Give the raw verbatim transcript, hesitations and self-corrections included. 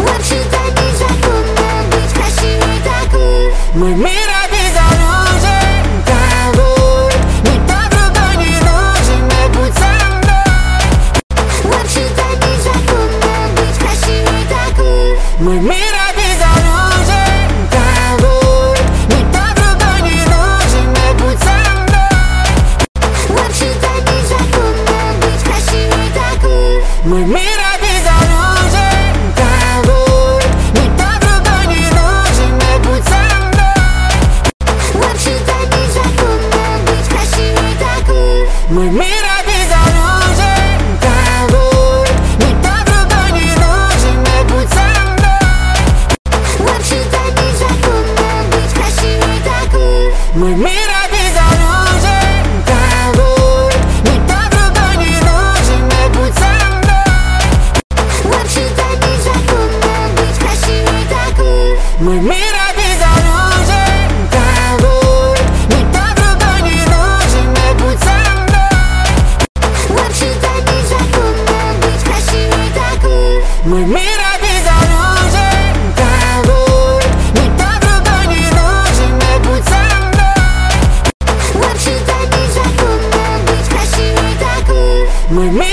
вам считать незаконно быть красивой такой. Мой мир обезоружен тобой, никто другой не нужен, не будь со мной. Вам считать незаконно быть красивой такой. Мой мир обезоружен тобой, никто другой не нужен, не будь со мной. Вам считать незаконно быть красивой такой. Мой мир обезоружен тобой, никто другой не нужен, не будь со мной. Вам считать незаконно быть красивой такой. Мой мир обезоружен тобой, никто другой не нужен, не будь со мной. Вам считать незаконно быть красивой такой. Мой мир обезоружен тобой, никто другой не нужен, не будь со мной. Вам считать незаконно быть красивой такой. Мой мир обезоружен тобой, никто другой не нужен, не будь со мной. Вам считать незаконно быть красивой такой. Мой мир обезоружен тобой, никто другой не нужен, не будь со мной. Вам считать незаконно быть красивой такой. Мой мир